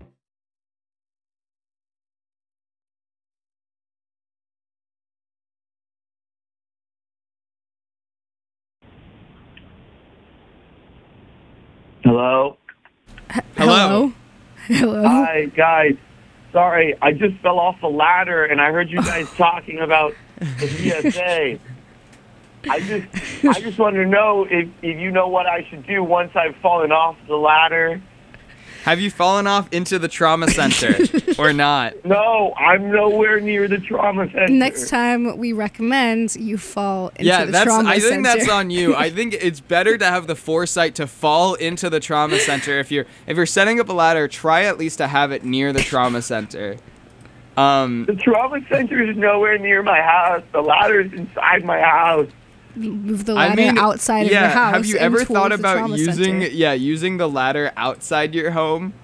Speaker 9: Hello?
Speaker 3: Hello.
Speaker 4: Hello.
Speaker 9: Hi, guys. Sorry, I just fell off the ladder and I heard you guys talking about the P S A. I just I just wanted to know if, if you know what I should do once I've fallen off the ladder.
Speaker 3: Have you fallen off into the trauma center or not?
Speaker 9: No, I'm nowhere near the trauma center.
Speaker 4: Next time we recommend you fall into
Speaker 3: Yeah,
Speaker 4: the
Speaker 3: that's.
Speaker 4: trauma
Speaker 3: I think
Speaker 4: center.
Speaker 3: that's on you. I think it's better to have the foresight to fall into the trauma center. If you're if you're setting up a ladder, try at least to have it near the trauma center. Um,
Speaker 9: The trauma center is nowhere near my house. The ladder is inside my house.
Speaker 4: Move the ladder
Speaker 3: I mean,
Speaker 4: outside
Speaker 3: yeah,
Speaker 4: of your house.
Speaker 3: have you
Speaker 4: and
Speaker 3: ever
Speaker 4: towards
Speaker 3: thought
Speaker 4: the
Speaker 3: about
Speaker 4: trauma
Speaker 3: using
Speaker 4: center.
Speaker 3: yeah using the ladder outside your home?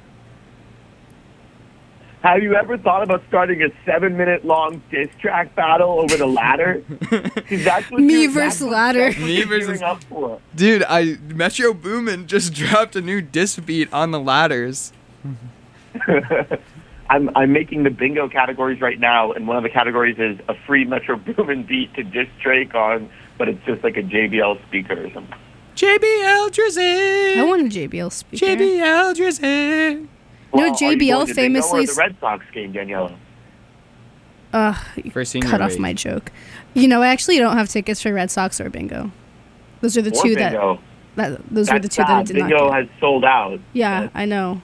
Speaker 9: Have you ever thought about starting a seven-minute-long diss track battle over the ladder? 'Cause that's what
Speaker 4: Me
Speaker 9: you're-
Speaker 4: versus
Speaker 9: that's what-
Speaker 4: ladder.
Speaker 9: that's what
Speaker 3: Me
Speaker 9: you're
Speaker 3: versus-
Speaker 9: gearing up for.
Speaker 3: Dude, I Metro Boomin just dropped a new diss beat on the ladders.
Speaker 9: I'm I'm making the bingo categories right now, and one of the categories is a free Metro Boomin beat to diss Drake on, but it's just like a J B L speaker or something.
Speaker 3: J B L Drizzy.
Speaker 4: I want a J B L speaker.
Speaker 3: J B L Drizzy.
Speaker 4: No,
Speaker 9: Well,
Speaker 4: J
Speaker 9: are
Speaker 4: B
Speaker 9: you
Speaker 4: L
Speaker 9: going to bingo
Speaker 4: famously
Speaker 9: or the Red Sox game, Daniela.
Speaker 4: Ugh, you
Speaker 3: For senior
Speaker 4: cut off
Speaker 3: week.
Speaker 4: my joke. You know, I actually don't have tickets for Red Sox or bingo. Those are the
Speaker 9: Or
Speaker 4: two
Speaker 9: bingo.
Speaker 4: that, that those were the
Speaker 9: That's
Speaker 4: two that I
Speaker 9: sad.
Speaker 4: did
Speaker 9: Bingo
Speaker 4: not get.
Speaker 9: has sold out.
Speaker 4: Yeah, I know.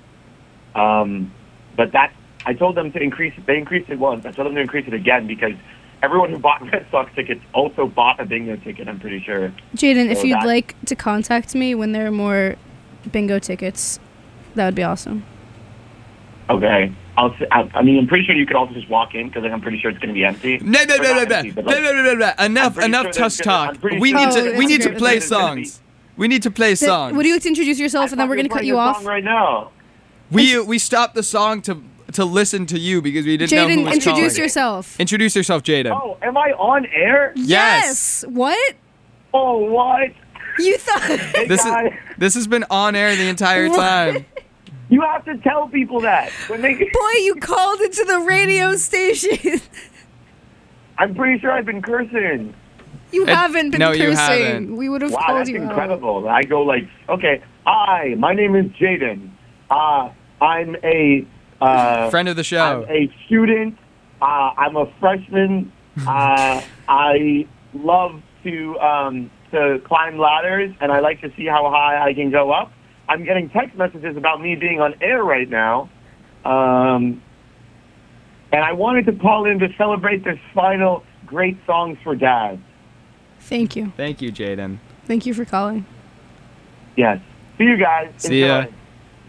Speaker 9: Um, but that I told them to increase it. They increased it once. I told them to increase it again because everyone who bought Red Sox tickets also bought a bingo ticket. I'm pretty sure.
Speaker 4: Jaden, if
Speaker 9: So
Speaker 4: you'd
Speaker 9: that-
Speaker 4: like to contact me when there are more bingo tickets, that would be awesome.
Speaker 9: Okay. I'll. s- I I mean, I'm pretty sure you could also just walk in because I'm pretty sure it's going to be empty.
Speaker 3: No, no,
Speaker 9: Or
Speaker 3: no,
Speaker 9: not
Speaker 3: no, no,
Speaker 9: empty, but,
Speaker 3: no,
Speaker 9: like,
Speaker 3: no, no, no, no. Enough,
Speaker 9: pretty
Speaker 3: enough
Speaker 9: sure
Speaker 3: tuss
Speaker 9: there's gonna- I'm
Speaker 3: talk.
Speaker 9: pretty
Speaker 3: We
Speaker 9: sure
Speaker 3: need
Speaker 4: Oh,
Speaker 3: to,
Speaker 4: that's
Speaker 3: we need to
Speaker 4: great.
Speaker 3: play
Speaker 9: There's gonna be-
Speaker 3: songs. We need to play
Speaker 4: Th-
Speaker 3: songs.
Speaker 4: Would you like to introduce yourself,
Speaker 9: I
Speaker 4: and then
Speaker 9: thought
Speaker 4: we're
Speaker 9: you
Speaker 4: gonna
Speaker 9: were
Speaker 4: cut
Speaker 9: playing
Speaker 4: you
Speaker 9: a
Speaker 4: off?
Speaker 9: song right now.
Speaker 3: We we stopped the song to to listen to you because we didn't know who
Speaker 4: Jaden,
Speaker 3: was
Speaker 4: introduce
Speaker 3: calling.
Speaker 4: yourself.
Speaker 3: Introduce yourself, Jaden.
Speaker 9: Oh, am I on air?
Speaker 3: Yes.
Speaker 4: What?
Speaker 9: Oh, what?
Speaker 4: You thought?
Speaker 9: Hey,
Speaker 3: This is
Speaker 9: guys,
Speaker 3: this has been on air the entire
Speaker 4: What?
Speaker 3: time.
Speaker 9: you have to tell people that when they.
Speaker 4: Boy, you called into the radio station.
Speaker 9: I'm pretty sure I've been cursing.
Speaker 4: You
Speaker 3: It-
Speaker 4: haven't been
Speaker 3: no, you
Speaker 4: cursing.
Speaker 3: haven't.
Speaker 4: We would have
Speaker 9: Wow,
Speaker 4: called
Speaker 9: that's
Speaker 4: you out.
Speaker 9: incredible. I go like, okay, hi, my name is Jaden. Uh, I'm a uh,
Speaker 3: Friend of the show.
Speaker 9: I'm a student. Uh, I'm a freshman. uh, I love to um, to climb ladders, and I like to see how high I can go up. I'm getting text messages about me being on air right now, um, and I wanted to call in to celebrate this final great songs for Dad.
Speaker 4: Thank you.
Speaker 3: Thank you, Jaden.
Speaker 4: Thank you for calling.
Speaker 9: Yes. See you guys.
Speaker 3: See ya.
Speaker 9: Enjoy.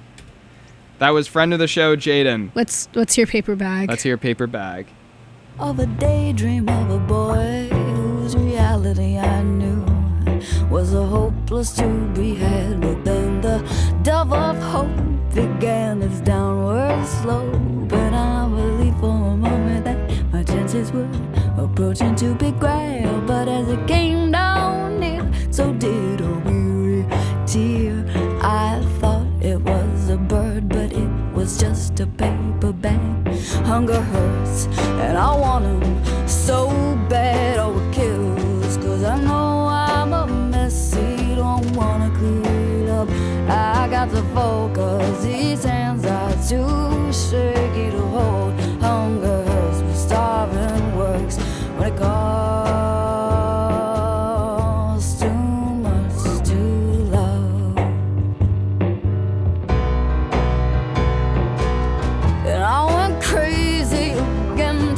Speaker 3: That was friend of the show, Jaden.
Speaker 4: Let's let's hear Paper Bag.
Speaker 3: Let's hear Paper Bag.
Speaker 1: Of a daydream of a boy whose reality I knew was a hopeless to be had. But then the dove of hope began its downward slope, and I believed for a moment that my chances were approaching to be grabbed. But as it came down near, so did a weary tear. I thought it was a bird, but it was just a paper bag. Hunger hurts, and I want him so bad. Oh, it kills, cause I know I'm a messy, don't wanna clean up. I got to focus, these hands are too shaky to hold. Hunger hurts, but starving works when it costs too much to love.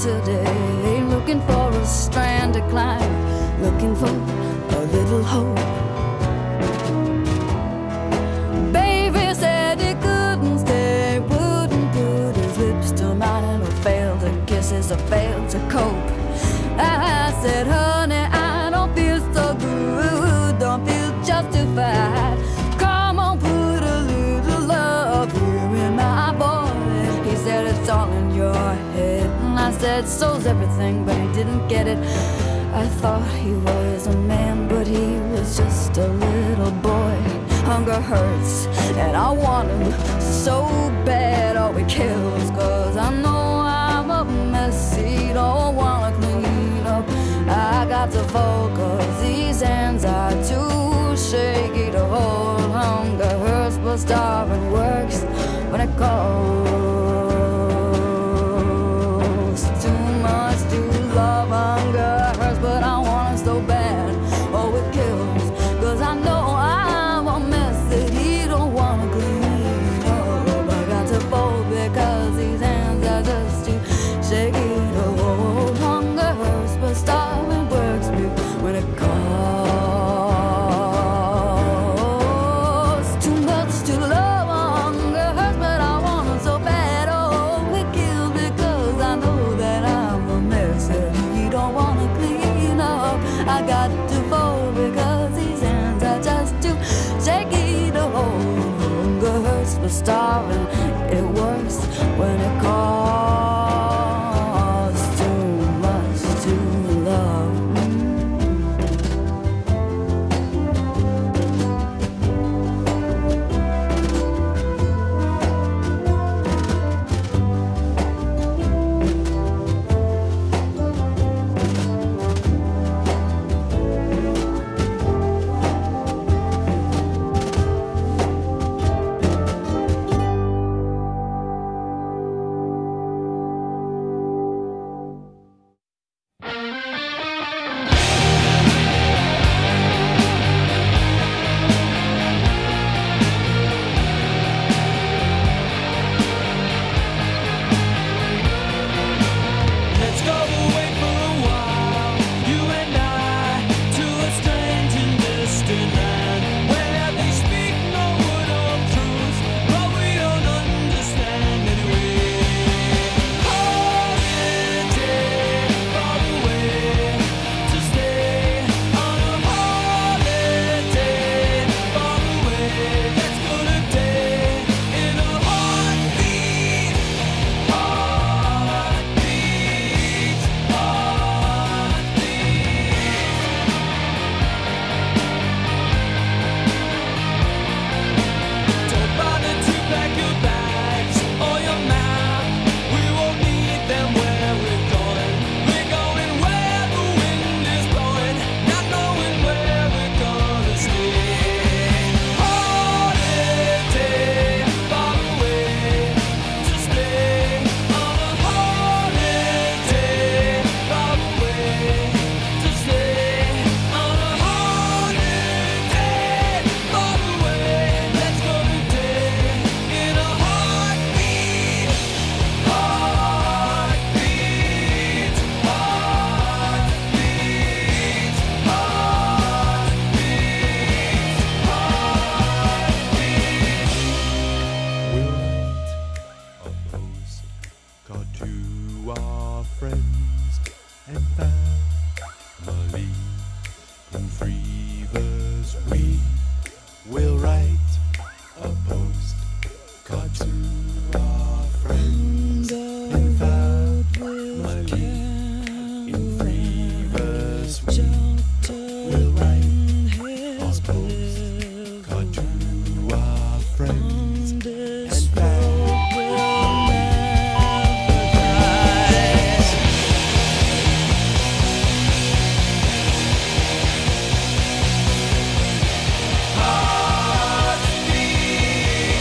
Speaker 10: today, looking for a strand to climb, looking for a little hope. Baby said he couldn't stay, wouldn't put his lips to mine, or failed to kisses, or failed to cope. I said, honey, I don't feel so good, don't feel justified. Come on, put a little love here in my voice. He said, it's all in your head. And I said, so's everything, but he didn't get it. I thought he was a man, but he was just a little boy. Hunger hurts, and I want him so bad. Oh, it kills, cause I know I'm a mess. He don't wanna clean up. I got to fold, cause these hands are too shaky to hold. Hunger hurts, but starving works when it calls. Too much to love, hunger hurts, but I want it so bad. Oh, it kills, cause I know I'm a mess that he don't wanna clean up. I got to fold because these hands are just too shaky to hold. Hunger hurts, but starving works me when it calls. Too much to love, hunger hurts, but I want it so bad. Oh, it kills because I know that I'm a mess that he don't wanna clean up. I got to fold because these hands are just too shaky to hold. Hunger hurts, but starving, it works when it calls. Too much to love.
Speaker 8: Let's go away for a while, you and I, to a strange and distant land, where they speak no word of truth, but we don't understand anyway. Holiday, far away, to stay on a holiday, far away. Let's put a day in a heartbeat, heartbeat, heartbeat. Don't bother to pack your bags or your map. We won't need them where we're going. We're going where the wind is blowing, not knowing where we're gonna stay. Holiday, far away, to stay on a holiday, far away, to stay on a holiday, far away. Let's go today in a heartbeat, heartbeat, heartbeat,
Speaker 11: We'll write a postcard to our friends and family in three verse. We will write a postcard to our friends and family in three verse. We will write a postcard to our friends and family.
Speaker 8: heartbeat.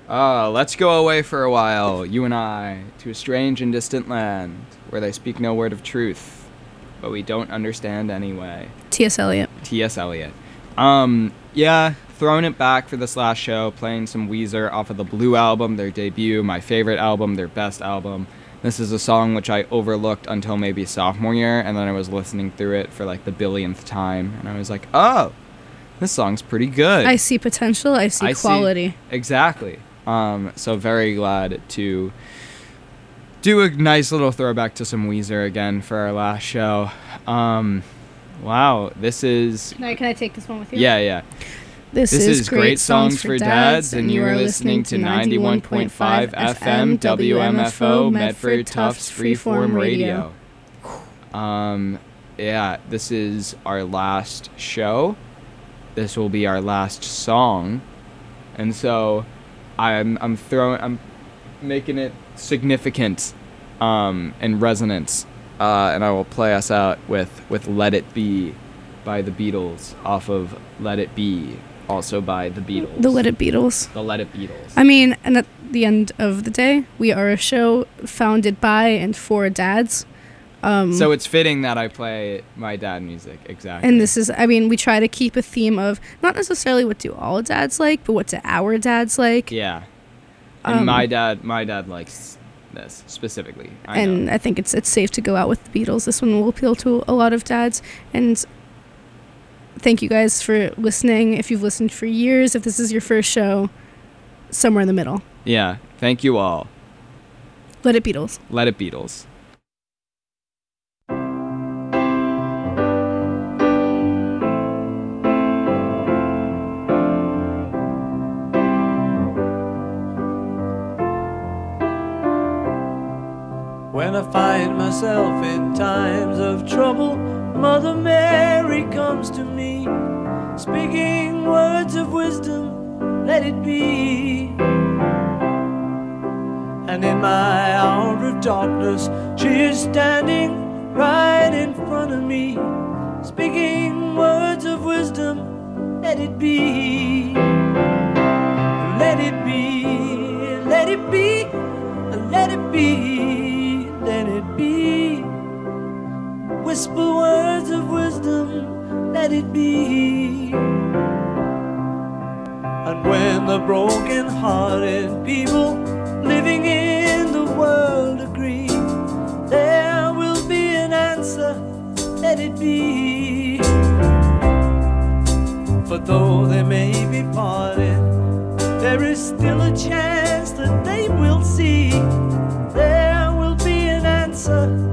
Speaker 3: Uh, let's go away for a while, you and I, to a strange and distant land where they speak no word of truth, but we don't understand anyway.
Speaker 4: T S. Eliot.
Speaker 3: T S. Eliot. Um, yeah, throwing it back for this last show, playing some Weezer off of the Blue album, their debut, my favorite album, their best album. This is a song which I overlooked until maybe sophomore year, and then I was listening through it for like the billionth time, and I was like, oh, this song's pretty good.
Speaker 4: I see potential. I see
Speaker 3: I
Speaker 4: quality.
Speaker 3: See, exactly. Um, so very glad to do a nice little throwback to some Weezer again for our last show. Um, wow, this is...
Speaker 4: Can I, can I take this one with you?
Speaker 3: Yeah, yeah.
Speaker 4: This,
Speaker 3: this
Speaker 4: is,
Speaker 3: is Great Songs for Dads, and you are listening to ninety-one point five F M W M F O Medford Tufts Freeform Radio. Um, yeah, this is our last show. This will be our last song, and so I'm I'm throwing I'm making it significant, um, and resonance, uh, and I will play us out with with "Let It Be" by the Beatles off of "Let It Be," also by the Beatles.
Speaker 4: The Let It Beatles.
Speaker 3: The Let It Beatles.
Speaker 4: I mean, and at the end of the day, we are a show founded by and for dads. Um,
Speaker 3: so it's fitting that I play my dad music, exactly.
Speaker 4: And this is, I mean, we try to keep a theme of not necessarily what do all dads like, but what do our dads like.
Speaker 3: Yeah. And
Speaker 4: Um,
Speaker 3: my dad, my dad likes this specifically. I
Speaker 4: and
Speaker 3: know.
Speaker 4: I think it's it's safe to go out with the Beatles. This one will appeal to a lot of dads. And thank you guys for listening. If you've listened for years, if this is your first show, somewhere in the middle.
Speaker 3: Yeah. Thank you all.
Speaker 4: Let It Beatles.
Speaker 3: Let It Beatles.
Speaker 5: When I find myself in times of trouble, Mother Mary comes to me, speaking words of wisdom, let it be. And in my hour of darkness, she is standing right in front of me, speaking words of wisdom, let it be. Let it be, let it be, let it be, let it be. Whisper words of wisdom, let it be. And when the broken-hearted people living in the world agree, there will be an answer, let it be. For though they may be parted, there is still a chance that they will see. There will be an answer,